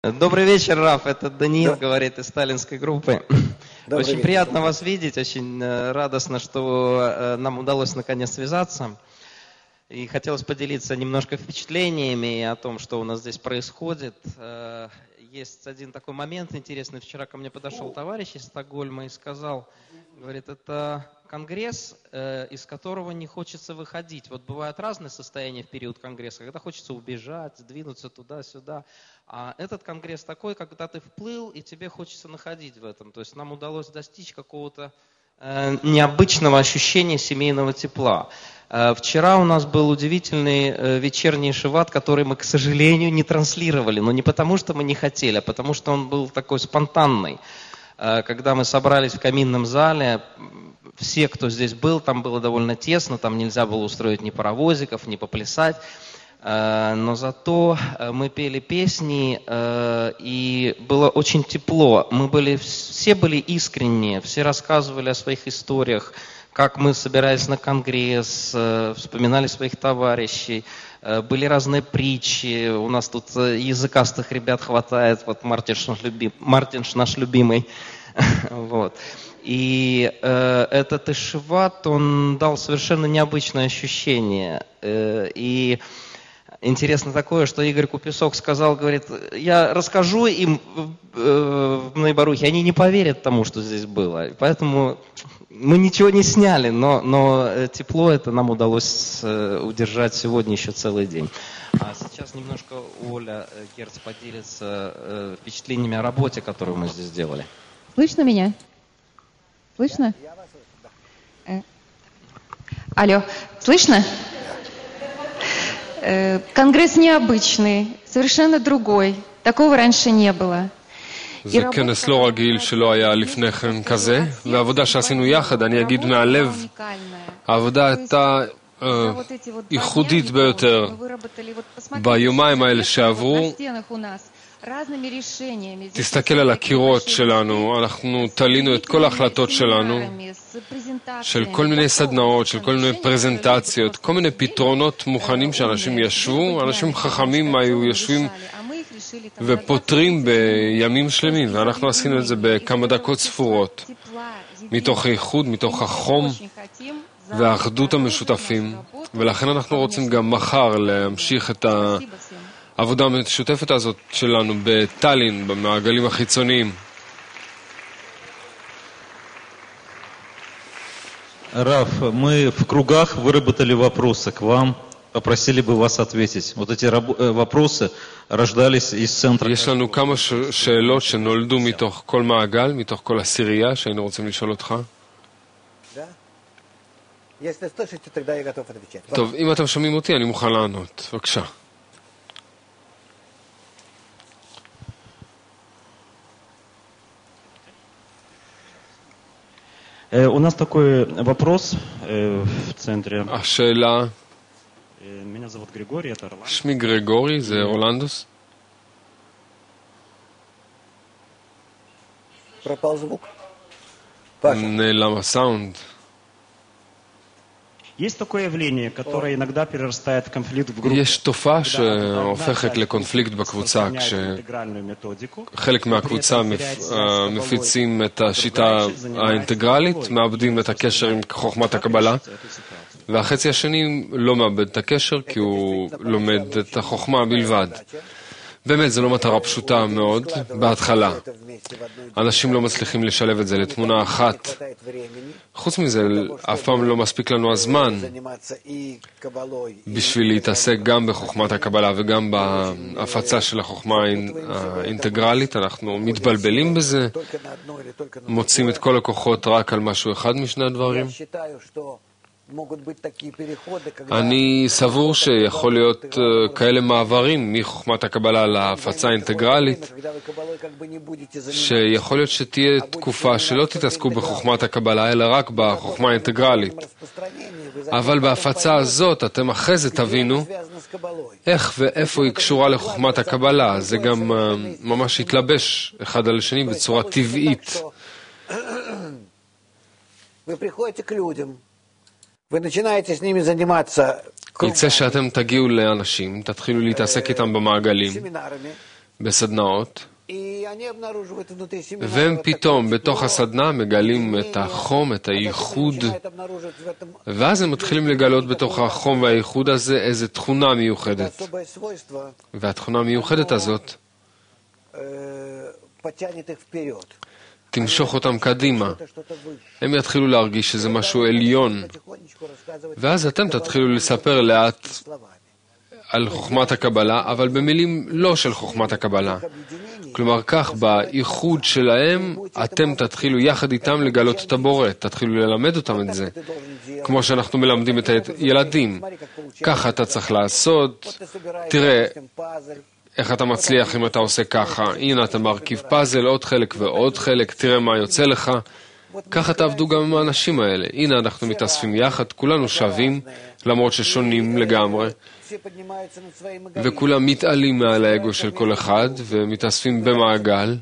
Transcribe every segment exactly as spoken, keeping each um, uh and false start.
Добрый вечер, Раф. Это Даниил, да. Говорит, из сталинской группы. Добрый очень вечер. приятно вас видеть, очень радостно, что нам удалось наконец связаться. И хотелось поделиться немножко впечатлениями о том, что у нас здесь происходит. Есть один такой момент интересный. Вчера ко мне подошел товарищ из Стокгольма и сказал, говорит, это конгресс, из которого не хочется выходить. Вот бывают разные состояния в период конгресса, когда хочется убежать, сдвинуться туда-сюда. А этот конгресс такой, когда ты вплыл, и тебе хочется находить в этом. То есть нам удалось достичь какого-то э, необычного ощущения семейного тепла. Э, вчера у нас был удивительный э, вечерний шиват, который мы, к сожалению, не транслировали. Но не потому, что мы не хотели, а потому, что он был такой спонтанный. Э, когда мы собрались в каминном зале, все, кто здесь был, там было довольно тесно, там нельзя было устроить ни паровозиков, ни поплясать. Но зато мы пели песни, и было очень тепло. Мы были, все были искренние, все рассказывали о своих историях, как мы собирались на конгресс, вспоминали своих товарищей. Были разные притчи, у нас тут языкастых ребят хватает, вот Мартинш наш, любим, Мартинш наш любимый. Вот. И э, этот ишиват, он дал совершенно необычное ощущение. Э, и интересно такое, что Игорь Купесок сказал, говорит, я расскажу им э, в Мнойбарухе, они не поверят тому, что здесь было. Поэтому мы ничего не сняли, но, но тепло это нам удалось э, удержать сегодня еще целый день. А сейчас немножко Оля Герц поделится э, впечатлениями о работе, которую мы здесь сделали. Слышно меня? Слышно? Э. Алло, слышно? Э, конгресс необычный, совершенно другой. Такого раньше не было. זה כנס לא רגיל שלא היה לפני כן כזה, והעבודה שעשינו יחד, אני אגיד מהלב, העבודה הייתה אה, ייחודית ביותר. ביומיים האלה שעברו, תסתכל על הקירות שלנו, אנחנו תלינו את כל ההחלטות שלנו, של כל מיני סדנאות, של כל מיני פרזנטציות, כל מיני פתרונות מוכנים שאנשים ישבו, אנשים חכמים היו יושבים ופותרים בימים שלמים, ואנחנו עשינו את זה בכמה דקות ספורות, מתוך הייחוד, מתוך החום והאחדות המשותפים, ולכן אנחנו רוצים גם מחר להמשיך את העבודה המשותפת הזאת שלנו בטלין, במעגלים החיצוניים. Раф, мы в кругах выработали вопросы к вам. Попросили бы вас ответить. Вот эти вопросы рождались из центра. יש לנו כמה שאלות שנולדו מתוך כל מעגל, מתוך כל עשירייה שהיינו רוצים לשאול אותך. טוב, אם אתם שומעים אותי, אני מוכן לענות. בבקשה. У нас такой вопрос в центре. השאלה Меня зовут Григорий, это Орландо. שמי גרגורי, זה אורלנדוס. Пропал звук. נעלם הסאונד. Есть такое явление, которое иногда перерастает в конфликт в группе. יש תופעה שהופכת לקונפליקט בקבוצה, כשחלק מהקבוצה מפיצים את השיטה האינטגרלית, מאבדים את הקשר עם חוכמת הקבלה, והחצי השני לא מאבד את הקשר כי הוא לומד את החוכמה בלבד. באמת, זו לא מטרה פשוטה מאוד בהתחלה. אנשים לא מצליחים לשלב את זה לתמונה אחת. חוץ מזה, אף פעם לא מספיק לנו הזמן בשביל להתעסק גם בחוכמת הקבלה וגם בהפצה של החוכמה האינטגרלית. אנחנו מתבלבלים בזה, מוצאים את כל הכוחות רק על משהו אחד משני הדברים. אני סבור שיכול להיות כאלה מעברים מחוכמת הקבלה להפצה האינטגרלית, שיכול להיות שתהיה תקופה שלא תתעסקו בחוכמת הקבלה, אלא רק בחוכמה האינטגרלית. אבל בהפצה הזאת אתם אחרי זה תבינו איך ואיפה היא קשורה לחוכמת הקבלה. זה גם ממש יתלבש אחד על השני בצורה טבעית. יצא שאתם תגיעו לאנשים, תתחילו להתעסק איתם במעגלים, בסדנאות, והם פתאום בתוך הסדנה מגלים את החום, את הייחוד, ואז הם מתחילים לגלות בתוך החום והייחוד הזה איזו תכונה מיוחדת. והתכונה המיוחדת הזאת תמשוך אותם קדימה. הם יתחילו להרגיש שזה משהו עליון. ואז אתם תתחילו לספר לאט על חוכמת הקבלה, אבל במילים לא של חוכמת הקבלה. כלומר, כך, בייחוד שלהם, אתם תתחילו יחד איתם לגלות את הבורא, תתחילו ללמד אותם את זה. כמו שאנחנו מלמדים את הילדים. ככה אתה צריך לעשות, תראה איך אתה מצליח אם אתה עושה ככה. הנה אתה מרכיב פאזל, עוד חלק ועוד חלק, תראה מה יוצא לך. ככה תעבדו גם עם האנשים האלה. הנה אנחנו מתאספים יחד, כולנו שווים, למרות ששונים לגמרי. וכולם מתעלים מעל האגו של כל אחד, ומתאספים במעגל.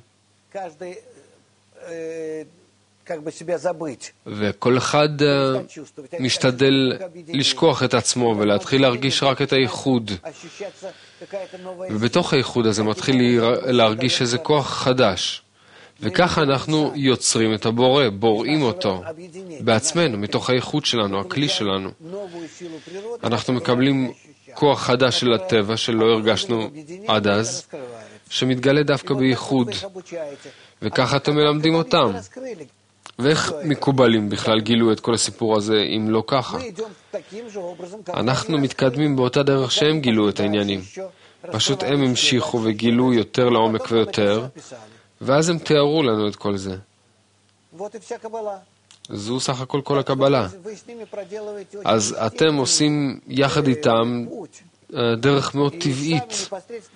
וכל אחד משתדל לשכוח את עצמו ולהתחיל להרגיש רק את הייחוד. ובתוך הייחוד הזה מתחיל להרגיש איזה כוח חדש. וככה אנחנו יוצרים את הבורא, בוראים אותו בעצמנו, מתוך הייחוד שלנו, הכלי שלנו. אנחנו מקבלים כוח חדש של הטבע שלא הרגשנו עד אז, שמתגלה דווקא בייחוד. וככה אתם מלמדים אותם. ואיך מקובלים בכלל גילו את כל הסיפור הזה אם לא ככה? אנחנו מתקדמים באותה דרך שהם גילו את העניינים. פשוט הם המשיכו וגילו יותר לעומק ויותר, ואז הם תיארו לנו את כל זה. זו סך הכל כל הקבלה. אז אתם עושים יחד איתם דרך מאוד טבעית,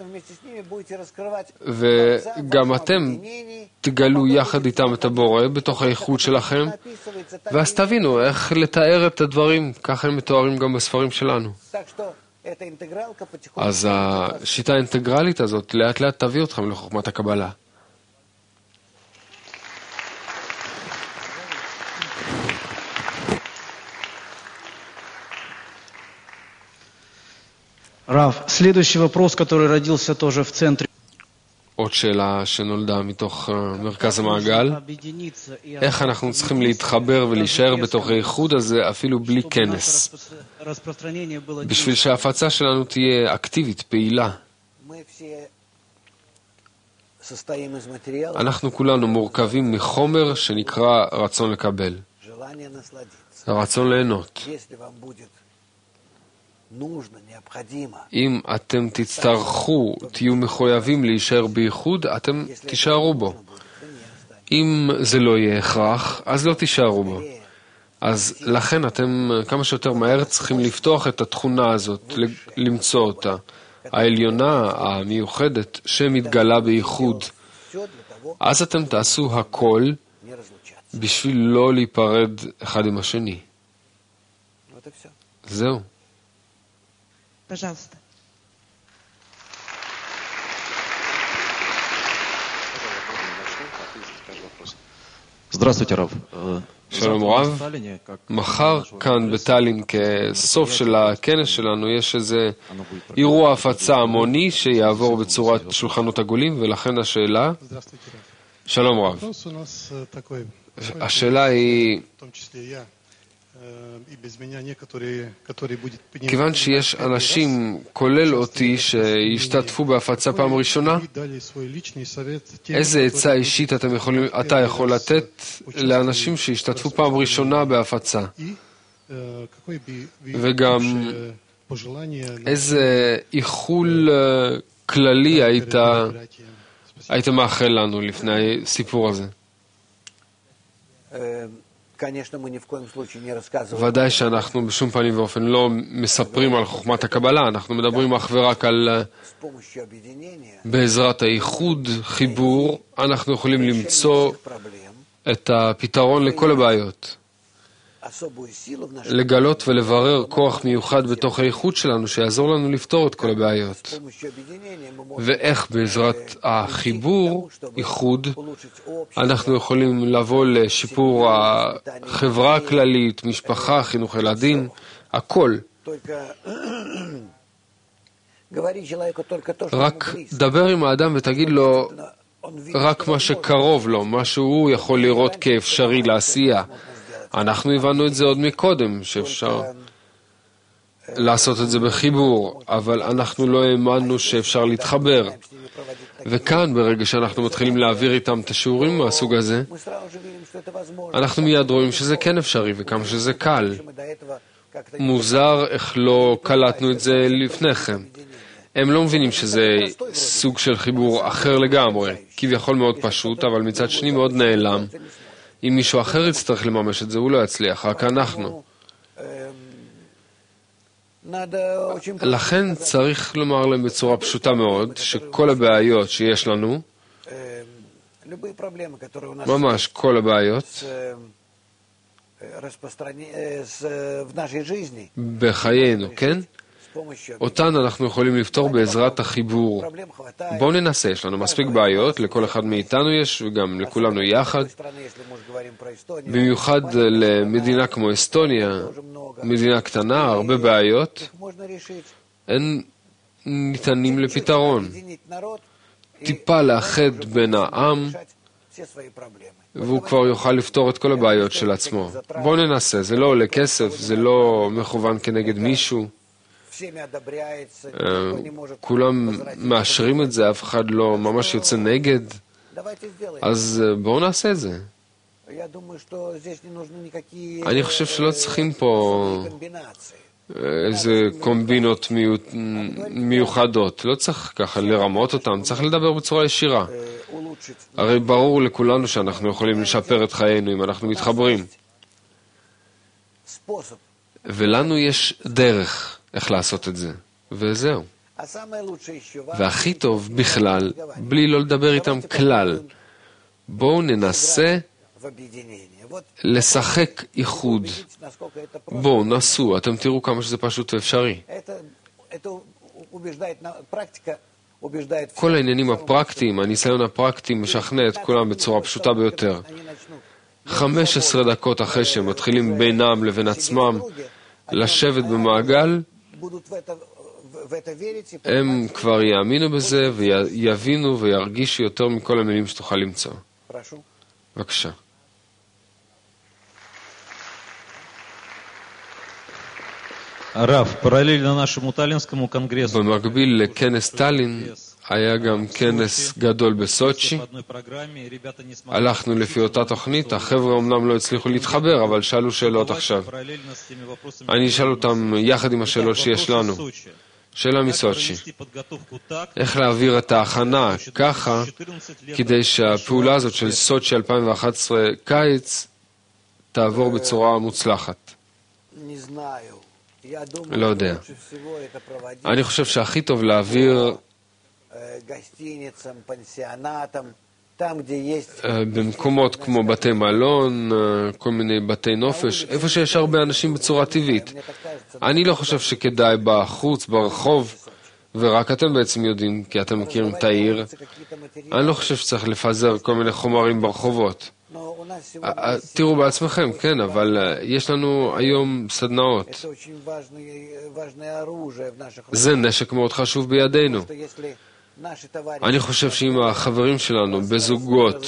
וגם אתם תגלו יחד איתם את הבורא בתוך הייחוד שלכם, ואז תבינו איך לתאר את הדברים, ככה הם מתוארים גם בספרים שלנו. אז השיטה האינטגרלית הזאת לאט לאט תביא אתכם לחוכמת הקבלה. Рав, следующий вопрос, который родился тоже в центре. עוד שאלה שנולדה מתוך מרכז המעגל, איך אנחנו צריכים להתחבר ולהישאר בתוך הייחוד הזה אפילו בלי כנס, בשביל שההפצה שלנו תהיה אקטיבית, פעילה. אנחנו כולנו מורכבים מחומר שנקרא רצון לקבל, הרצון ליהנות. אם אתם תצטרכו, תהיו מחויבים להישאר בייחוד, אתם תישארו בו. אם זה לא יהיה הכרח, אז לא תישארו בו. אז לכן אתם כמה שיותר מהר צריכים לפתוח את התכונה הזאת, למצוא אותה. העליונה, המיוחדת, שמתגלה בייחוד. אז אתם תעשו הכל בשביל לא להיפרד אחד עם השני. זהו. Пожалуйста. Здравствуйте, Рав. שלום רב. מחר כאן בטלין, כסוף של הכנס שלנו, יש איזה אירוע הפצה המוני שיעבור בצורת שולחנות עגולים, ולכן השאלה... שלום רב. השאלה היא... כיוון שיש אנשים, כולל אותי, שישתתפו בהפצה פעם ראשונה, איזה עצה אישית אתם יכולים, אתה יכול לתת לאנשים שישתתפו פעם ראשונה בהפצה? וגם איזה איחול כללי היית, היית מאחל לנו לפני הסיפור הזה? ודאי שאנחנו בשום פנים ואופן לא מספרים על חוכמת הקבלה, אנחנו מדברים אך ורק על בעזרת הייחוד, חיבור, אנחנו יכולים למצוא את הפתרון לכל הבעיות. לגלות ולברר כוח מיוחד בתוך הייחוד שלנו שיעזור לנו לפתור את כל הבעיות. ואיך בעזרת החיבור, ייחוד, אנחנו יכולים לבוא לשיפור החברה הכללית, משפחה, חינוך ילדים, הכל. רק דבר עם האדם ותגיד לו רק מה שקרוב לו, מה שהוא יכול לראות כאפשרי לעשייה. אנחנו הבנו את זה עוד מקודם, שאפשר לעשות את זה בחיבור, אבל אנחנו לא האמנו שאפשר להתחבר. וכאן, ברגע שאנחנו מתחילים להעביר איתם את השיעורים מהסוג הזה, אנחנו מיד רואים שזה כן אפשרי וכמה שזה קל. מוזר איך לא קלטנו את זה לפניכם. הם לא מבינים שזה סוג של חיבור אחר לגמרי, כביכול מאוד פשוט, אבל מצד שני מאוד נעלם. אם מישהו אחר יצטרך לממש את זה, הוא לא יצליח, רק אנחנו. לכן צריך לומר להם בצורה פשוטה מאוד, שכל הבעיות שיש לנו, ממש כל הבעיות, בחיינו, כן? אותן אנחנו יכולים לפתור בעזרת החיבור. בואו ננסה, יש לנו מספיק בעיות, לכל אחד מאיתנו יש, וגם לכולנו יחד. במיוחד למדינה כמו אסטוניה, מדינה קטנה, הרבה בעיות, אין ניתנים לפתרון. טיפה לאחד בין העם, והוא כבר יוכל לפתור את כל הבעיות של עצמו. בואו ננסה, זה לא עולה כסף, זה לא מכוון כנגד מישהו. כולם מאשרים את זה, אף אחד לא ממש יוצא נגד, אז בואו נעשה את זה. אני חושב שלא צריכים פה איזה קומבינות מיוחדות, לא צריך ככה לרמות אותם, צריך לדבר בצורה ישירה. הרי ברור לכולנו שאנחנו יכולים לשפר את חיינו אם אנחנו מתחברים. ולנו יש דרך איך לעשות את זה, וזהו. והכי טוב בכלל, בלי לא לדבר איתם כלל. בואו ננסה לשחק איחוד. בואו נסו, אתם תראו כמה שזה פשוט ואפשרי. כל העניינים הפרקטיים, הניסיון הפרקטי משכנע את כולם בצורה פשוטה ביותר. חמש עשרה דקות אחרי שהם מתחילים בינם לבין עצמם לשבת במעגל, הם כבר יאמינו בזה ויבינו וירגישו יותר מכל המילים שתוכל למצוא. בבקשה. הרב, параллельно нашему таллинскому конгрессу. במקביל לכנס טאלין, היה גם כנס גדול בסוצ'י. הלכנו לפי אותה תוכנית, החבר'ה אמנם לא הצליחו להתחבר, אבל שאלו שאלות עכשיו. אני אשאל אותם יחד עם השאלות שיש לנו. שאלה מסוצ'י. איך להעביר את ההכנה ככה, כדי שהפעולה הזאת של סוצ'י אלפיים ואחת עשרה קיץ תעבור בצורה מוצלחת? לא יודע. אני חושב שהכי טוב להעביר במקומות כמו בתי מלון, כל מיני בתי נופש, איפה שיש הרבה אנשים בצורה טבעית. אני לא חושב שכדאי בחוץ, ברחוב, ורק אתם בעצם יודעים, כי אתם מכירים את העיר. אני לא חושב שצריך לפזר כל מיני חומרים ברחובות. תראו בעצמכם, כן, אבל יש לנו היום סדנאות. זה נשק מאוד חשוב בידינו. אני חושב שאם החברים שלנו בזוגות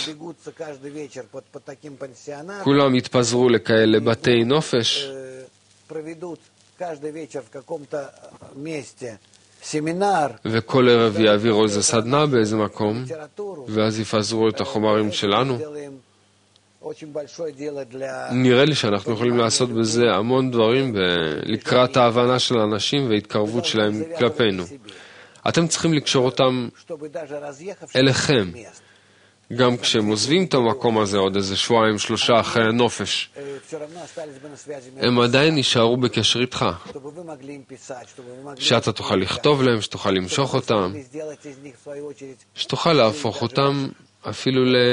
כולם יתפזרו לכאלה בתי נופש, וכל ערב יעבירו איזה סדנה באיזה מקום, ואז יפזרו את החומרים שלנו, נראה לי שאנחנו יכולים לעשות בזה המון דברים לקראת ההבנה של האנשים וההתקרבות שלהם כלפינו. אתם צריכים לקשור אותם אליכם. גם כשהם עוזבים את המקום הזה עוד איזה שבועיים, שלושה אחרי הנופש, הם עדיין נשארו בקשר איתך. שאתה תוכל לכתוב להם, שתוכל למשוך אותם, שתוכל להפוך אותם אפילו ל...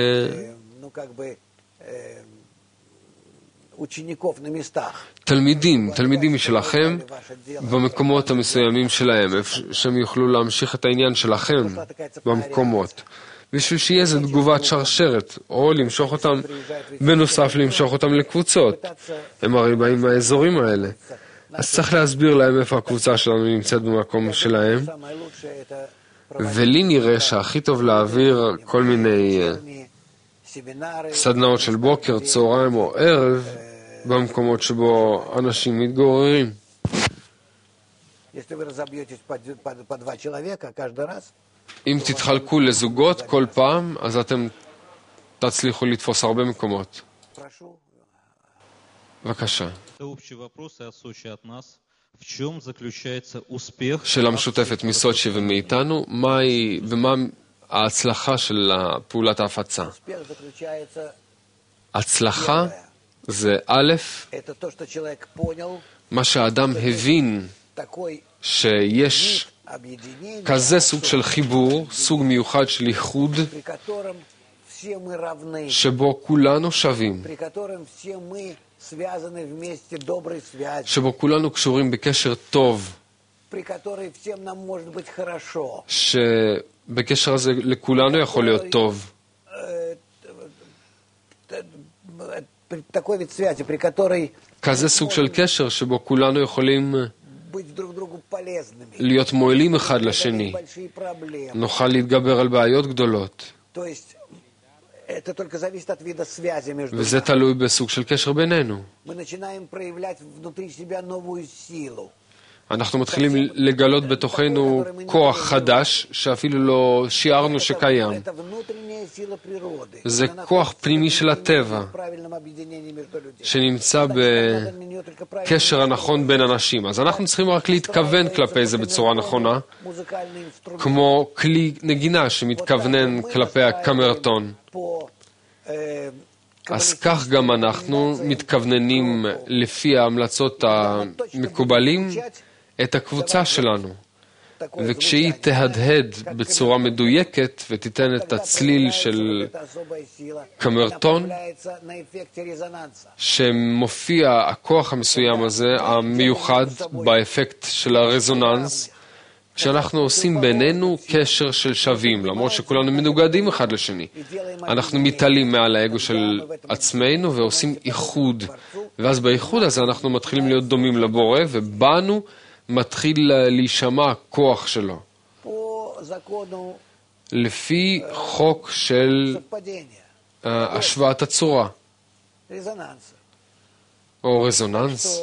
תלמידים, תלמידים משלכם במקומות המסוימים שלהם, שהם יוכלו להמשיך את העניין שלכם במקומות, בשביל שיהיה איזו תגובת שרשרת, או למשוך אותם, בנוסף למשוך אותם לקבוצות. הם הרי באים מהאזורים האלה, אז צריך להסביר להם איפה הקבוצה שלנו נמצאת במקום שלהם, ולי נראה שהכי טוב להעביר כל מיני סדנאות של בוקר, צהריים או ערב במקומות שבו אנשים מתגוררים. אם תתחלקו לזוגות כל פעם, אז אתם תצליחו לתפוס הרבה מקומות. בבקשה. שאלה משותפת מסוצ'י ומאיתנו, מהי ומה ההצלחה של פעולת ההפצה? הצלחה זה א', מה שהאדם הבין שיש כזה סוג של חיבור, סוג מיוחד של ייחוד, שבו כולנו שווים, שבו כולנו קשורים בקשר טוב, שבקשר הזה לכולנו יכול להיות טוב. כזה סוג של קשר שבו כולנו יכולים להיות מועילים אחד לשני, נוכל להתגבר על בעיות גדולות. וזה תלוי בסוג של קשר בינינו. אנחנו מתחילים לגלות בתוכנו כוח חדש שאפילו לא שיערנו שקיים. זה כוח פנימי של הטבע שנמצא בקשר הנכון בין אנשים. אז אנחנו צריכים רק להתכוון כלפי זה בצורה נכונה, כמו כלי נגינה שמתכוונן כלפי הקמרטון. אז כך גם אנחנו מתכווננים לפי ההמלצות המקובלים את הקבוצה שלנו, וכשהיא תהדהד בצורה מדויקת ותיתן את הצליל של קמרטון שמופיע הכוח המסוים הזה המיוחד באפקט של הרזוננס, כשאנחנו עושים בינינו קשר של שווים, למרות שכולנו מנוגדים אחד לשני, אנחנו מתעלים מעל האגו של עצמנו ועושים איחוד, ואז באיחוד הזה אנחנו מתחילים להיות דומים לבורא, ובנו מתחיל להישמע הכוח שלו. לפי חוק של uh, השוואת הצורה. או רזוננס.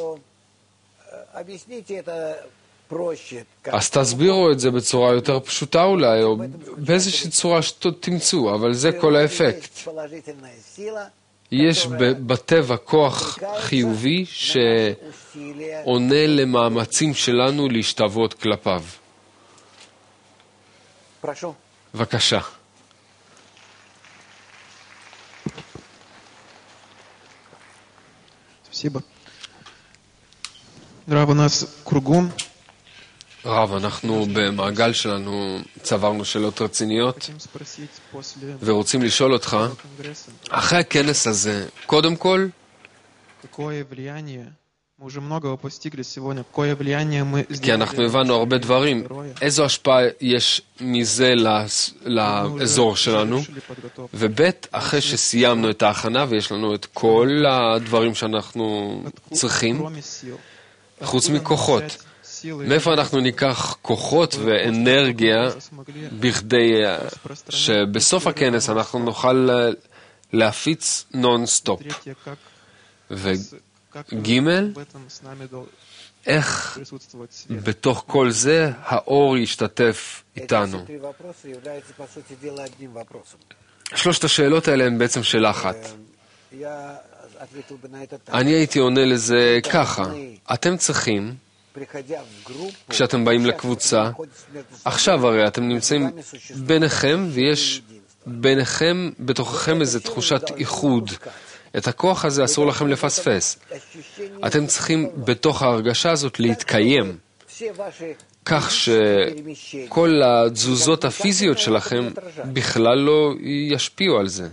אז תסבירו את זה בצורה יותר פשוטה אולי, או באיזושהי צורה שתמצאו, אבל זה כל האפקט. יש בטבע כוח חיובי שעונה למאמצים שלנו להשתוות כלפיו. בבקשה. Спасибо. Рав, у нас кругом. רב, אנחנו במעגל שלנו צברנו שאלות רציניות ורוצים לשאול אותך, אחרי הכנס הזה, קודם כל, כי אנחנו הבנו הרבה דברים, איזו השפעה יש מזה לאזור שלנו, ובית, אחרי שסיימנו את ההכנה ויש לנו את כל הדברים שאנחנו צריכים, חוץ מכוחות, מאיפה אנחנו ניקח כוחות ואנרגיה בכדי שבסוף הכנס אנחנו נוכל להפיץ נון-סטופ. וג' איך בתוך כל זה האור ישתתף איתנו. שלושת השאלות האלה הן בעצם שאלה אחת. אני הייתי עונה לזה ככה, אתם צריכים, כשאתם באים לקבוצה, עכשיו הרי אתם נמצאים ביניכם ויש ביניכם, בתוככם איזו תחושת איחוד. את הכוח הזה אסור לכם לפספס. אתם צריכים בתוך ההרגשה הזאת להתקיים, כך שכל התזוזות הפיזיות שלכם בכלל לא ישפיעו על זה.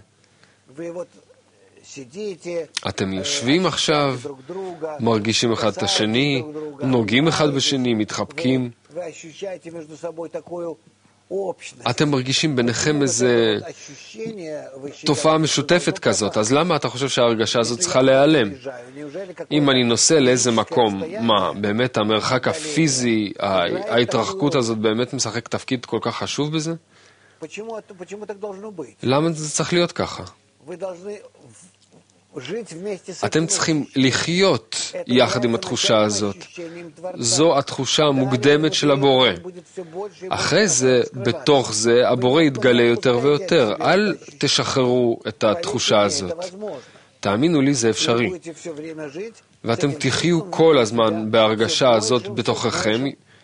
אתם יושבים עכשיו, מרגישים אחד את השני, נוגעים אחד בשני, מתחבקים, אתם מרגישים ביניכם איזה תופעה משותפת כזאת, אז למה אתה חושב שההרגשה הזאת צריכה להיעלם? אם אני נוסע לאיזה מקום, מה, באמת המרחק הפיזי, ההתרחקות הזאת באמת משחק תפקיד כל כך חשוב בזה? למה זה צריך להיות ככה? אתם צריכים לחיות יחד עם התחושה הזאת. זו התחושה המוקדמת של הבורא. אחרי זה, בתוך זה, הבורא יתגלה יותר ויותר. אל תשחררו את התחושה הזאת. תאמינו לי, זה אפשרי. ואתם תחיו כל הזמן בהרגשה הזאת בתוככם,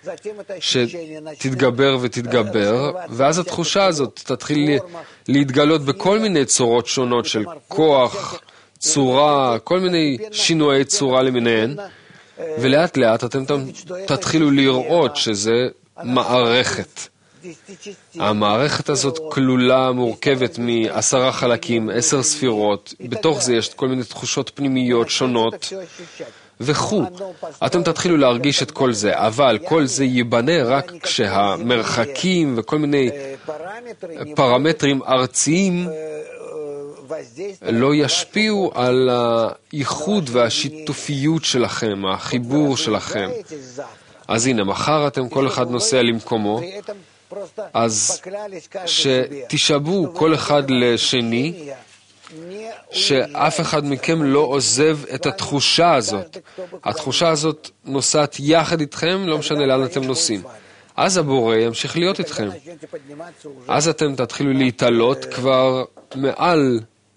שתתגבר ותתגבר, ואז התחושה הזאת תתחיל להתגלות בכל מיני צורות שונות של כוח, צורה, כל מיני שינויי צורה למיניהן, ולאט לאט אתם תתחילו לראות שזה מערכת. המערכת הזאת כלולה, מורכבת מעשרה חלקים, עשר ספירות, בתוך זה יש כל מיני תחושות פנימיות שונות, וכו'. אתם תתחילו להרגיש את כל זה, אבל כל זה ייבנה רק כשהמרחקים וכל מיני פרמטרים ארציים לא ישפיעו על הייחוד והשיתופיות שלכם, החיבור שלכם. אז הנה, מחר אתם כל אחד נוסע למקומו, אז שתשאבו כל אחד לשני, שאף אחד מכם לא עוזב את התחושה הזאת. התחושה הזאת נוסעת יחד איתכם, לא משנה לאן אתם נוסעים. אז הבורא ימשיך להיות איתכם. אז אתם תתחילו להתעלות כבר מעל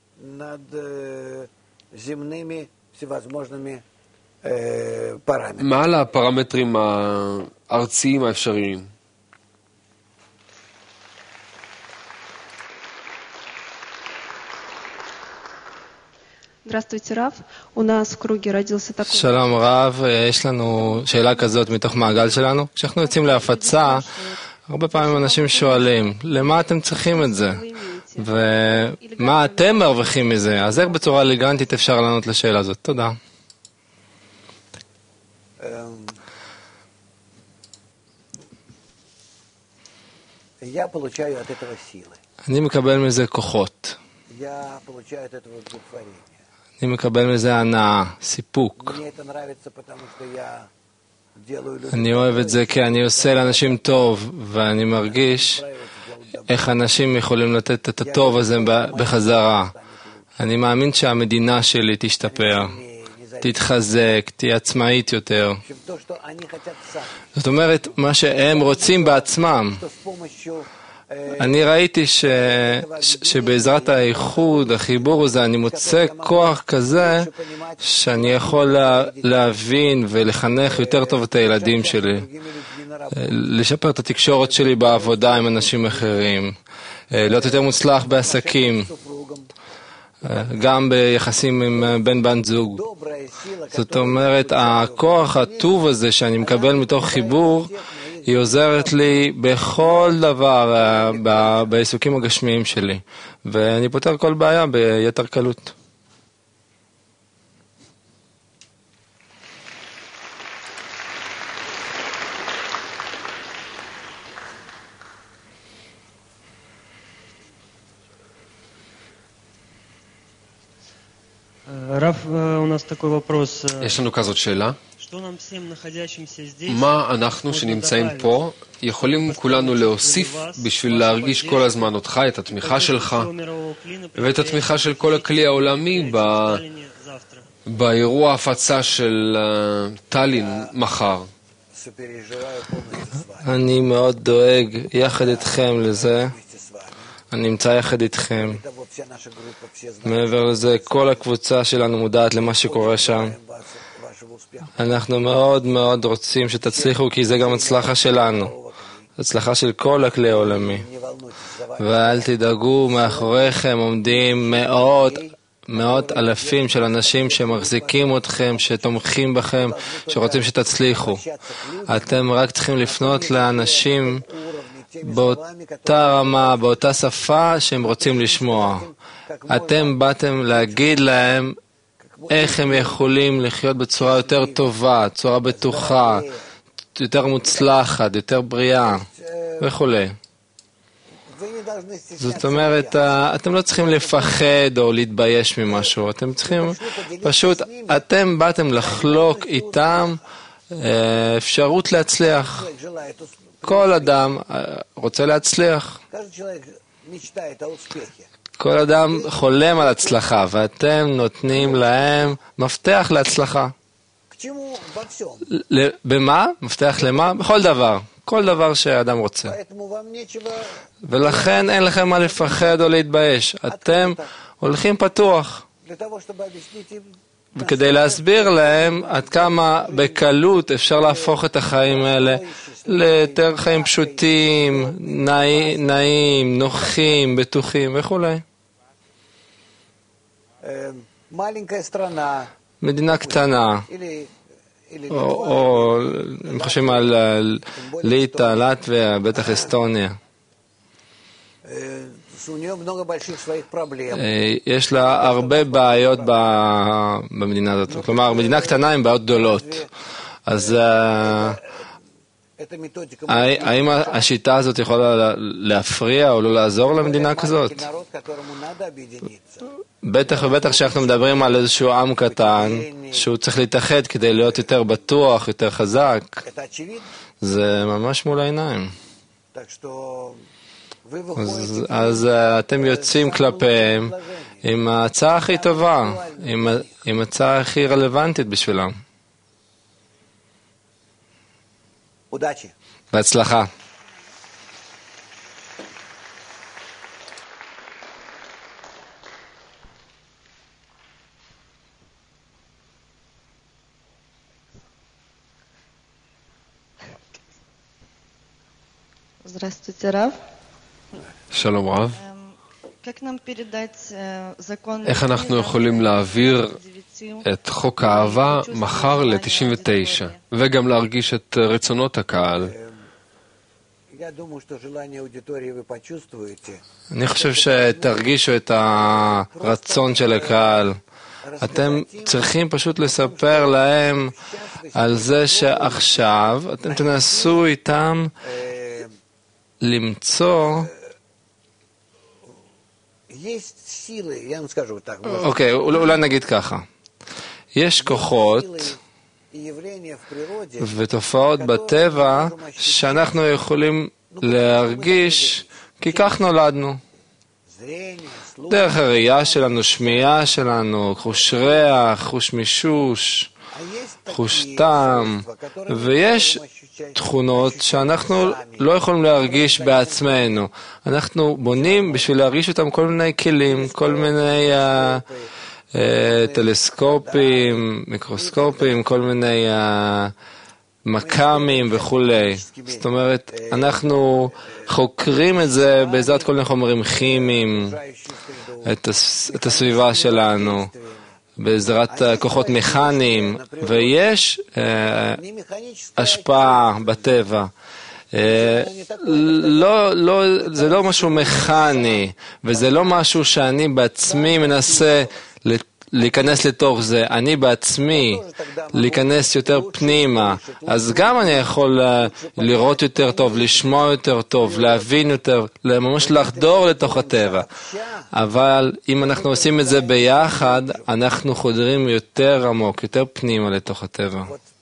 מעל הפרמטרים הארציים האפשריים. שלום רב, יש לנו שאלה כזאת מתוך מעגל שלנו. כשאנחנו יוצאים להפצה, הרבה פעמים אנשים שואלים, למה אתם צריכים את זה? ומה אתם מרוויחים מזה? אז איך בצורה אלגנטית אפשר לענות לשאלה הזאת? תודה. אני מקבל מזה כוחות. אני מקבל מזה הנאה, סיפוק. אני אוהב את זה כי אני עושה לאנשים טוב, ואני מרגיש איך אנשים יכולים לתת את הטוב הזה בחזרה. אני מאמין שהמדינה שלי תשתפר, תתחזק, תהיה עצמאית יותר. זאת אומרת, מה שהם רוצים בעצמם. אני ראיתי ש... ש... שבעזרת האיחוד, החיבור הזה, אני מוצא כוח כזה שאני יכול לה... להבין ולחנך יותר טוב את הילדים שלי. לשפר את התקשורת שלי בעבודה עם אנשים אחרים. להיות יותר מוצלח בעסקים. גם ביחסים עם בן בן זוג. זאת אומרת, הכוח הטוב הזה שאני מקבל מתוך חיבור, היא עוזרת לי בכל דבר ב- בעיסוקים הגשמיים שלי, ואני פותר כל בעיה ביתר קלות. יש לנו כזאת שאלה. מה אנחנו שנמצאים פה יכולים כולנו להוסיף בשביל להרגיש כל הזמן אותך, את התמיכה שלך ואת התמיכה של כל הכלי העולמי ב... באירוע הפצה של טלין מחר? אני מאוד דואג יחד איתכם לזה. אני נמצא יחד איתכם. מעבר לזה, כל הקבוצה שלנו מודעת למה שקורה שם. אנחנו מאוד מאוד רוצים שתצליחו, כי זה גם הצלחה שלנו. הצלחה של כל הכלי העולמי. ואל תדאגו, מאחוריכם עומדים מאות, מאות אלפים של אנשים שמחזיקים אתכם, שתומכים בכם, שרוצים שתצליחו. אתם רק צריכים לפנות לאנשים באותה רמה, באותה שפה שהם רוצים לשמוע. אתם באתם להגיד להם איך הם יכולים לחיות בצורה יותר טובה, צורה בטוחה, יותר מוצלחת, יותר בריאה וכו'. זאת אומרת, אתם לא צריכים לפחד או להתבייש ממשהו, אתם צריכים, פשוט, אתם באתם לחלוק איתם אפשרות להצליח. כל אדם רוצה להצליח. כל אדם חולם על הצלחה, ואתם נותנים להם מפתח להצלחה. במה? מפתח למה? בכל דבר. כל דבר שהאדם רוצה. ולכן אין לכם מה לפחד או להתבייש. אתם הולכים פתוח. וכדי להסביר להם עד כמה בקלות אפשר להפוך את החיים האלה ליותר חיים פשוטים, נעים, נוחים, בטוחים וכו'. מדינה קטנה, או אם חושבים על ליטא, לטביה, בטח אסטוניה. יש לה הרבה בעיות במדינה הזאת. כלומר, מדינה קטנה עם בעיות גדולות. אז האם השיטה הזאת יכולה להפריע או לא לעזור למדינה כזאת? בטח ובטח שאנחנו מדברים על איזשהו עם קטן שהוא צריך להתאחד כדי להיות יותר בטוח, יותר חזק. זה ממש מול העיניים. אז, אז אתם יוצאים כלפיהם עם ההצעה הכי טובה, עם, עם ההצעה הכי רלוונטית בשבילם. בהצלחה. Здравствуйте, Рав. שלום רב. איך אנחנו יכולים להעביר את חוק האהבה מחר ל-תשעים ותשע, וגם להרגיש את רצונות הקהל? אני חושב שתרגישו את הרצון של הקהל. אתם צריכים פשוט לספר להם על זה שעכשיו אתם תנסו איתם למצוא... אוקיי, אולי נגיד ככה. יש כוחות ותופעות בטבע שאנחנו יכולים להרגיש כי כך נולדנו. דרך הראייה שלנו, שמיעה שלנו, חוש ריח, חוש מישוש, חוש טעם, ויש תכונות שאנחנו לא יכולים להרגיש בעצמנו. אנחנו בונים בשביל להרגיש אותם כל מיני כלים, כל מיני uh, uh, טלסקופים, מיקרוסקופים, כל מיני uh, מקמים וכו'. זאת אומרת, אנחנו חוקרים את זה בעזרת כל מיני חומרים כימיים, את, הס, את הסביבה שלנו. בעזרת כוחות מכניים, ויש אה, השפעה בטבע. אה, לא, לא, זה לא משהו מכני, וזה לא משהו שאני בעצמי מנסה להיכנס לתוך זה. אני בעצמי להיכנס יותר פנימה. אז גם אני יכול לראות יותר טוב, לשמוע יותר טוב, להבין יותר, ממש לחדור לתוך הטבע. אבל אם אנחנו עושים את זה ביחד, אנחנו חודרים יותר עמוק, יותר פנימה לתוך הטבע.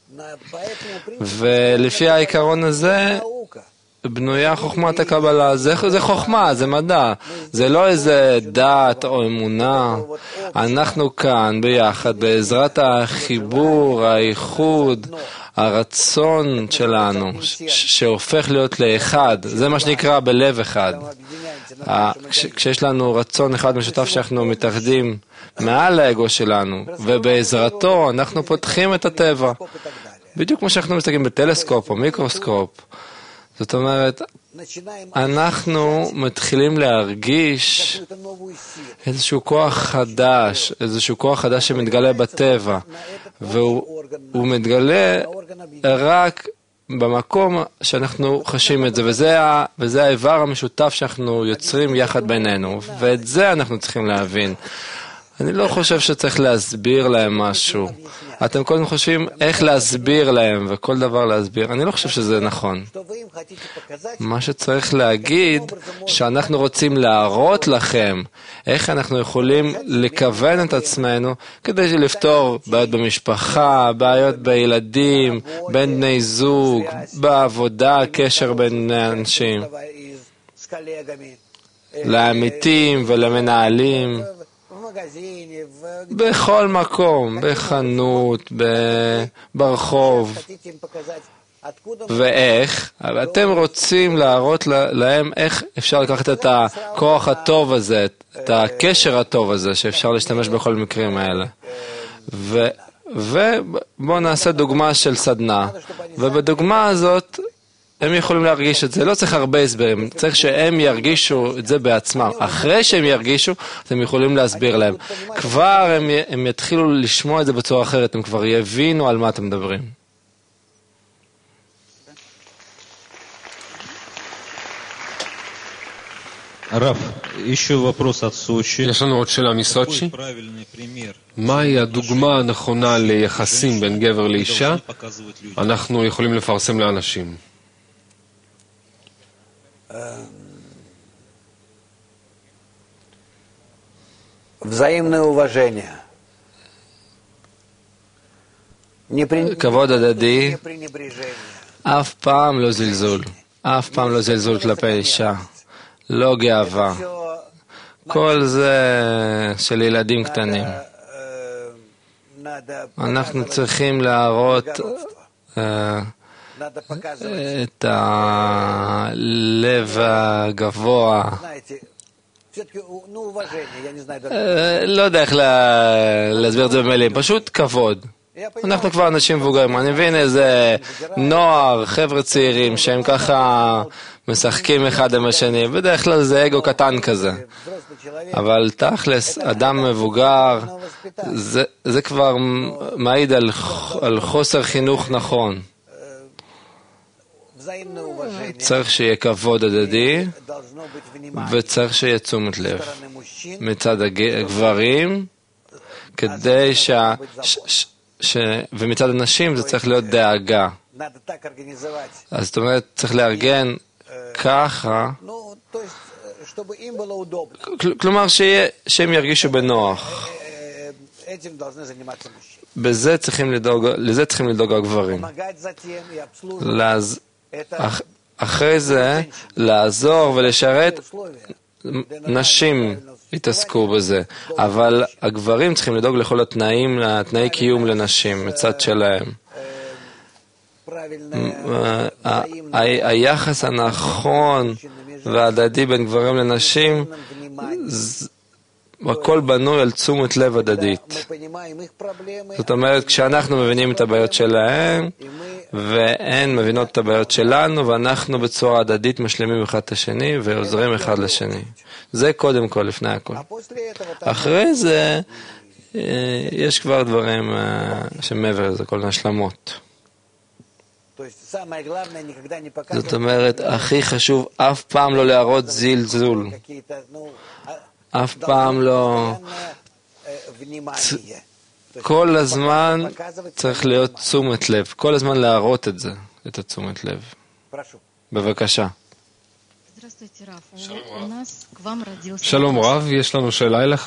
ולפי העיקרון הזה, בנויה חוכמת הקבלה. זה, זה חוכמה, זה מדע. זה לא איזה דת או אמונה. אנחנו כאן ביחד, בעזרת החיבור, האיחוד, הרצון שלנו, ש- שהופך להיות לאחד. זה מה שנקרא בלב אחד. כש- כשיש לנו רצון אחד משותף שאנחנו מתאחדים מעל האגו שלנו, ובעזרתו אנחנו פותחים את הטבע. בדיוק כמו שאנחנו מסתכלים בטלסקופ או מיקרוסקופ. זאת אומרת, אנחנו מתחילים להרגיש איזשהו כוח חדש, איזשהו כוח חדש שמתגלה בטבע, והוא מתגלה רק במקום שאנחנו חשים את זה, וזה, וזה האיבר המשותף שאנחנו יוצרים יחד בינינו, ואת זה אנחנו צריכים להבין. אני לא חושב שצריך להסביר להם משהו. אתם קודם חושבים איך להסביר להם, וכל דבר להסביר. אני לא חושב שזה נכון. מה שצריך להגיד, שאנחנו רוצים להראות לכם איך אנחנו יכולים לכוון את עצמנו כדי לפתור בעיות במשפחה, בעיות בילדים, בין בני זוג, בעבודה, קשר בין אנשים, לעמיתים ולמנהלים. בכל מקום, בחנות, ברחוב. ואיך? אתם רוצים להראות להם איך אפשר לקחת את הכוח הטוב הזה, את הקשר הטוב הזה, שאפשר להשתמש בכל מקרים האלה. ו... ובואו נעשה דוגמה של סדנה. ובדוגמה הזאת, הם יכולים להרגיש את זה. לא צריך הרבה הסברים, צריך שהם ירגישו את זה בעצמם. אחרי שהם ירגישו, אתם יכולים להסביר להם. כבר הם, הם יתחילו לשמוע את זה בצורה אחרת, הם כבר יבינו על מה אתם מדברים. הרב, еще вопрос от Сочи. יש לנו עוד שאלה מסוצ'י. מהי הדוגמה הנכונה ליחסים בין גבר לאישה? אנחנו יכולים לפרסם לאנשים. Взаимное уважение. כבוד הדדי, אף פעם לא זלזול. אף פעם לא זלזול כלפי אישה. לא גאווה. כל זה של ילדים קטנים. אנחנו צריכים להראות את הלב הגבוה. לא יודע איך להסביר את זה במילים, פשוט כבוד. אנחנו כבר אנשים מבוגרים, אני מבין איזה נוער, חבר'ה צעירים שהם ככה משחקים אחד עם השני, בדרך כלל זה אגו קטן כזה. אבל תכלס, אדם מבוגר, זה, זה כבר מעיד על, על חוסר חינוך נכון. צריך שיהיה כבוד הדדי, וצריך שיהיה תשומת לב מצד הגברים, כדי שה... ש, ש, ש, ומצד הנשים זה צריך להיות דאגה. אז זאת אומרת, צריך לארגן ככה, כלומר שיה, שהם ירגישו בנוח. בזה צריכים לדאוג, לזה צריכים לדאוג הגברים. לאז, אח, אחרי זה, לעזור ולשרת, נשים יתעסקו בזה. אבל הגברים צריכים לדאוג לכל התנאים, התנאי קיום לנשים, מצד שלהם. היחס הנכון וההדדי בין גברים לנשים, הכל בנוי על תשומת לב הדדית. זאת אומרת, כשאנחנו מבינים את הבעיות שלהם, והן מבינות את הבעיות שלנו, ואנחנו בצורה הדדית משלימים אחד את השני, ועוזרים אחד לשני. זה קודם כל, לפני הכל. אחרי זה, יש כבר דברים שמעבר לזה, כל השלמות. זאת אומרת, הכי חשוב, אף פעם לא להראות זלזול. אף פעם לא... כל הזמן צריך להיות תשומת לב. כל הזמן להראות את זה, את התשומת לב. בבקשה. שלום רב, יש לנו שאלה אליך.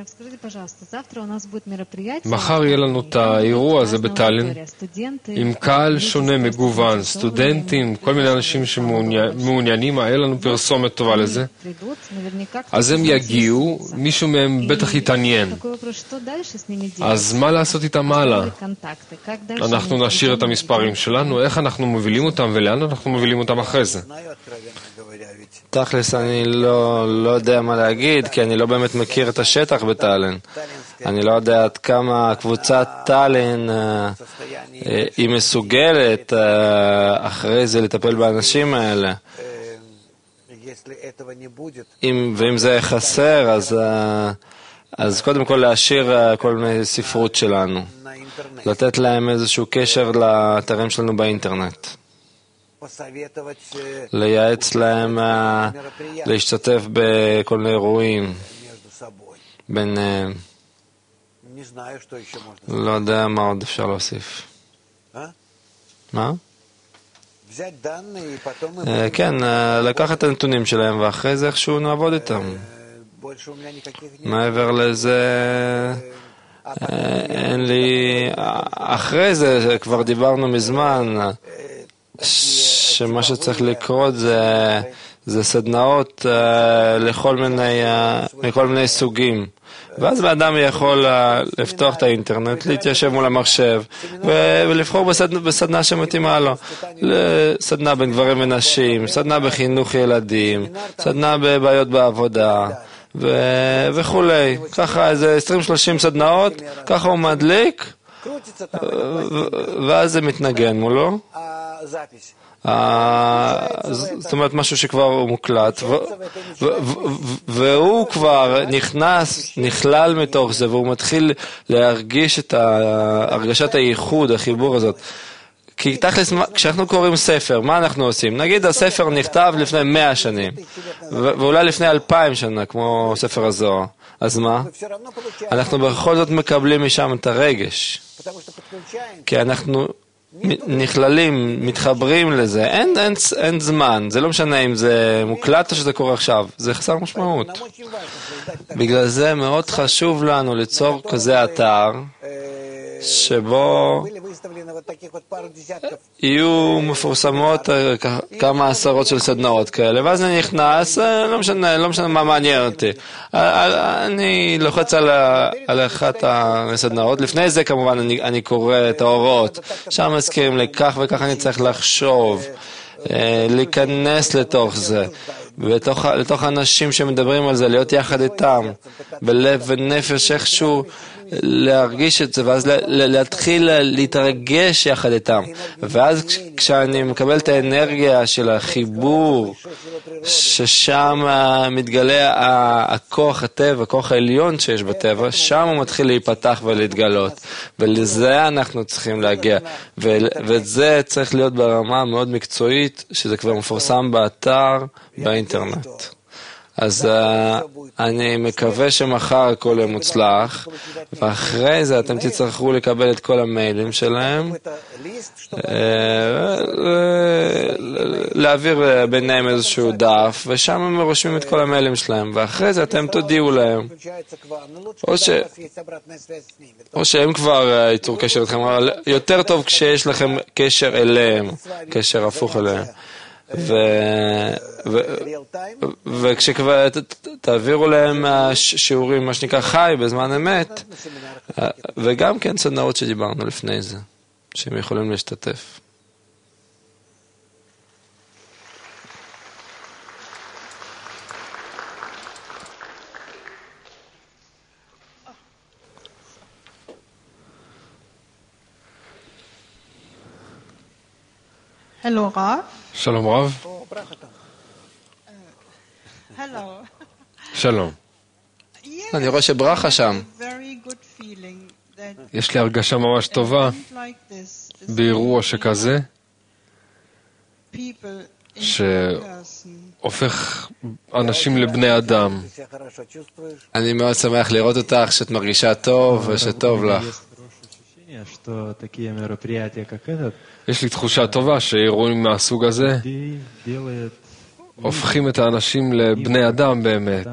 מחר יהיה לנו את האירוע הזה בטאלין, עם קהל שונה, מגוון, סטודנטים, כל מיני אנשים שמעוניינים, היה לנו פרסומת טובה לזה. אז הם יגיעו, מישהו מהם בטח יתעניין. אז מה לעשות איתם הלאה? אנחנו נשאיר את המספרים שלנו, איך אנחנו מובילים אותם ולאן אנחנו מובילים אותם אחרי זה? תכלס אני לא, לא יודע מה להגיד, כי אני לא באמת מכיר את השטח בטאלין. אני לא יודע עד כמה קבוצת טאלין אה, אה, היא מסוגלת אה, אחרי זה לטפל באנשים האלה. אם, ואם זה חסר, אז, אה, אז קודם כל להשאיר אה, כל מיני ספרות שלנו. לתת להם איזשהו קשר לאתרים שלנו באינטרנט. לייעץ להם להשתתף בכל מיני אירועים בין לא יודע מה עוד אפשר להוסיף. מה? כן, לקחת את הנתונים שלהם ואחרי זה איכשהו נעבוד איתם. מעבר לזה, אין לי... אחרי זה כבר דיברנו מזמן שמה שצריך לקרות זה, זה סדנאות לכל מיני, לכל מיני סוגים. ואז האדם יכול לפתוח את האינטרנט, להתיישב מול המחשב ולבחור בסדנה, בסדנה שמתאימה לו. סדנה בין גברים ונשים, סדנה בחינוך ילדים, סדנה בבעיות בעבודה ו- וכולי. ככה איזה עשרים שלושים סדנאות, ככה הוא מדליק ואז זה מתנגן מולו. זאת אומרת משהו שכבר הוא מוקלט והוא כבר נכנס, נכלל מתוך זה והוא מתחיל להרגיש את הרגשת הייחוד, החיבור הזאת. כי תכלס, כשאנחנו קוראים ספר, מה אנחנו עושים? נגיד הספר נכתב לפני מאה שנים ואולי לפני אלפיים שנה כמו ספר הזוהר, אז מה? אנחנו בכל זאת מקבלים משם את הרגש כי אנחנו נכללים, מתחברים לזה, אין, אין, אין זמן, זה לא משנה אם זה מוקלט או שזה קורה עכשיו, זה חסר משמעות. בגלל זה מאוד חשוב לנו ליצור כזה אתר שבו יהיו מפורסמות כמה עשרות של סדנאות כאלה, ואז אני נכנס, לא משנה, לא משנה מה מעניין אותי. אני לוחץ על, על אחת הסדנאות, לפני זה כמובן אני, אני קורא את ההוראות, שם מזכירים לי כך וכך אני צריך לחשוב, להיכנס לתוך זה, ולתוך, לתוך אנשים שמדברים על זה, להיות יחד איתם, בלב ונפש איכשהו, להרגיש את זה, ואז להתחיל להתרגש יחד איתם. ואז כשאני מקבל את האנרגיה של החיבור, ששם מתגלה הכוח הטבע, הכוח העליון שיש בטבע, שם הוא מתחיל להיפתח ולהתגלות. ולזה אנחנו צריכים להגיע. וזה צריך להיות ברמה מאוד מקצועית, שזה כבר מפורסם באתר, באינטרנט. אז uh, אני מקווה שמחר הכל יהיה מוצלח, ואחרי זה אתם תצטרכו לקבל את כל המיילים שלהם, uh, להעביר ביניהם איזשהו דף, ושם הם רושמים את כל המיילים שלהם, ואחרי זה אתם תודיעו להם. או, ש... או שהם כבר ייצרו קשר איתכם, אבל יותר טוב כשיש לכם קשר אליהם, קשר הפוך אליהם. ו... ו... וכשכבר תעבירו להם שיעורים, מה שנקרא חי, בזמן אמת, וגם כן סדנאות שדיברנו לפני זה, שהם יכולים להשתתף. Hello, Rav. שלום רב. שלום. אני רואה שברכה שם. יש לי הרגשה ממש טובה באירוע שכזה, שהופך אנשים לבני אדם. אני מאוד שמח לראות אותך, שאת מרגישה טוב ושטוב לך. יש לי תחושה טובה שאירועים מהסוג הזה הופכים את האנשים לבני אדם באמת.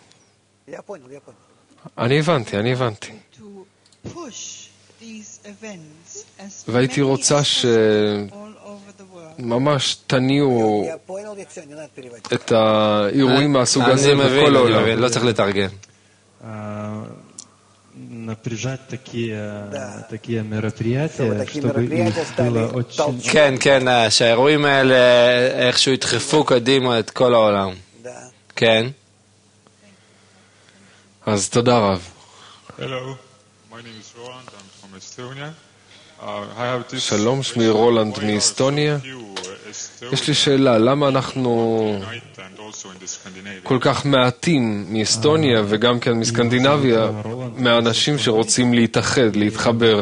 אני הבנתי, אני הבנתי. והייתי רוצה שממש תניעו את האירועים מהסוג הזה בכל העולם. לא צריך לתרגם. напряжать такие, такие мероприятия, чтобы их было очень... כן, כן, שהאירועים האלה איכשהו ידחפו קדימה את כל העולם. כן. אז תודה רב. Hello, my name is Roland, I'm from Estonia. שלום, שמי רולנד מאסטוניה. יש לי שאלה, למה אנחנו כל כך מעטים מאסטוניה וגם כן מסקנדינביה, מהאנשים שרוצים להתאחד, להתחבר?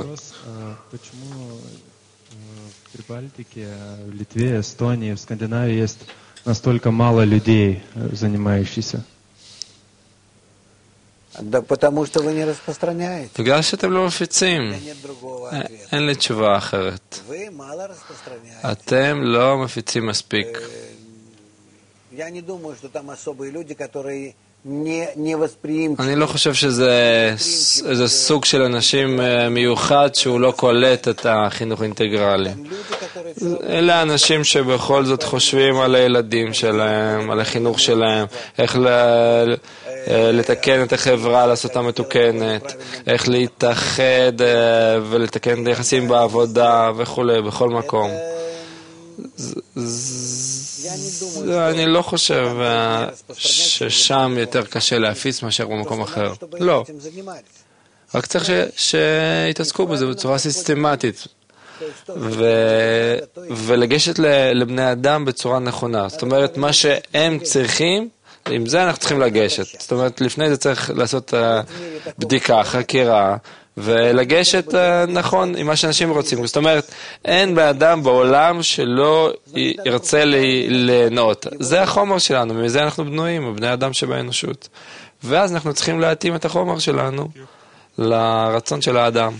В Прибалтике, в Литве, Эстонии, в Скандинавии есть настолько мало людей, занимающихся. Да потому что вы не распространяете. בגלל שאתם לא מפיצים. אין לי תשובה אחרת. Вы мало распространяете. אתם לא מפיצים מספיק. Я не думаю, что там особые люди, которые не не восприимчивы. אני לא חושב שזה איזה סוג של אנשים מיוחד שהוא לא קולט את החינוך האינטגרלי. אלה האנשים שבכל זאת חושבים על הילדים שלהם, על החינוך שלהם, איך לתקן את החברה, לעשות אותה מתוקנת, איך להתאחד ולתקן את היחסים בעבודה וכו', בכל מקום. אני לא חושב ששם יותר קשה להפיץ מאשר במקום אחר. לא. רק צריך שיתעסקו בזה בצורה סיסטמטית ולגשת לבני אדם בצורה נכונה. זאת אומרת, מה שהם צריכים, עם זה אנחנו צריכים לגשת. זאת אומרת, לפני זה צריך לעשות בדיקה, חקירה, ולגשת נכון עם מה שאנשים רוצים. זאת אומרת, אין באדם בעולם שלא ירצה ליהנות. זה החומר שלנו, מזה אנחנו בנויים, בני אדם שבאנושות. ואז אנחנו צריכים להתאים את החומר שלנו לרצון של האדם.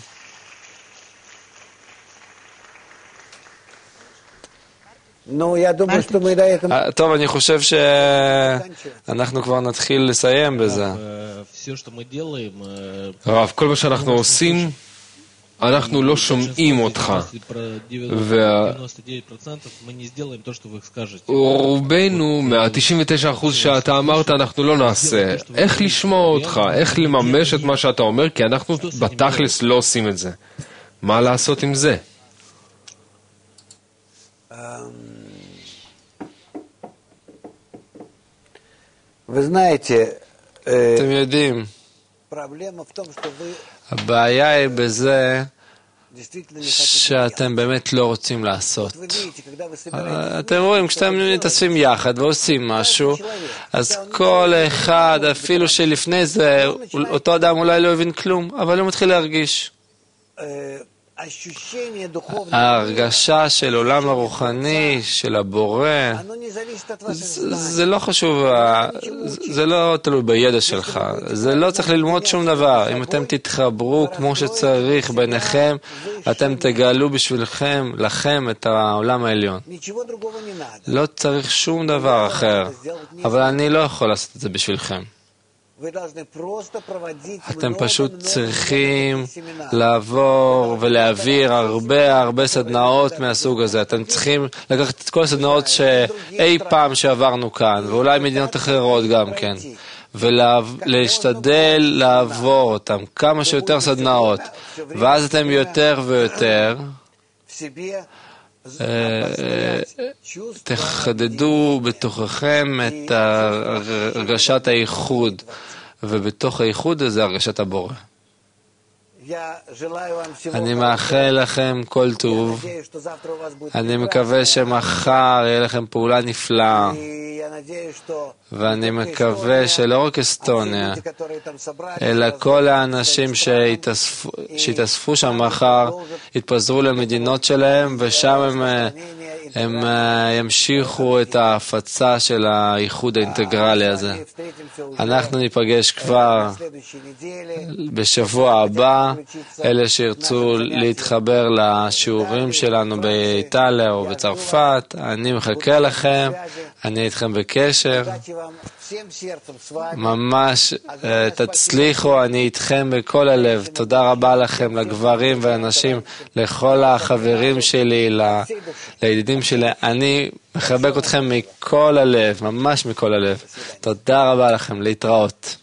טוב, אני חושב שאנחנו כבר נתחיל לסיים בזה. רב, כל מה שאנחנו עושים, אנחנו לא שומעים אותך. ורובנו, מה-תשעים ותשעה אחוז שאתה אמרת, אנחנו לא נעשה. איך לשמוע אותך? איך לממש את מה שאתה אומר? כי אנחנו בתכלס לא עושים את זה. מה לעשות עם זה? אתם יודעים, הבעיה היא בזה שאתם באמת לא רוצים לעשות. אתם רואים, כשאתם מתאספים יחד ועושים משהו, אז כל אחד, אפילו שלפני זה, אותו אדם אולי לא הבין כלום, אבל הוא מתחיל להרגיש. ההרגשה של עולם הרוחני, של הבורא, זה לא חשוב, זה לא תלוי בידע שלך, זה לא צריך ללמוד שום דבר. אם אתם תתחברו כמו שצריך ביניכם, אתם תגלו בשבילכם, לכם, את העולם העליון. לא צריך שום דבר אחר, אבל אני לא יכול לעשות את זה בשבילכם. אתם פשוט צריכים לעבור ולהעביר הרבה הרבה סדנאות מהסוג הזה. אתם צריכים לקחת את כל הסדנאות שאי פעם שעברנו כאן, ואולי מדינות אחרות גם כן, ולהשתדל לעבור אותם כמה שיותר סדנאות, ואז אתם יותר ויותר תחדדו בתוככם את הרגשת הייחוד, ובתוך הייחוד הזה הרגשת הבורא. אני מאחל לכם כל טוב. אני מקווה שמחר יהיה לכם פעולה נפלאה, ואני מקווה שלא רק אסטוניה, אלא כל האנשים שהתאספו, שהתאספו שם מחר יתפזרו למדינות שלהם, ושם הם, הם ימשיכו את ההפצה של הייחוד האינטגרלי הזה. אנחנו ניפגש כבר בשבוע הבא. אלה שירצו להתחבר לשיעורים שלנו באיטליה או בצרפת, אני מחכה לכם, אני איתכם בקשר. ממש תצליחו, אני איתכם בכל הלב. תודה רבה לכם, לגברים ולנשים, לכל החברים שלי, לידידים שלי. אני מחבק אתכם מכל הלב, ממש מכל הלב. תודה רבה לכם, להתראות.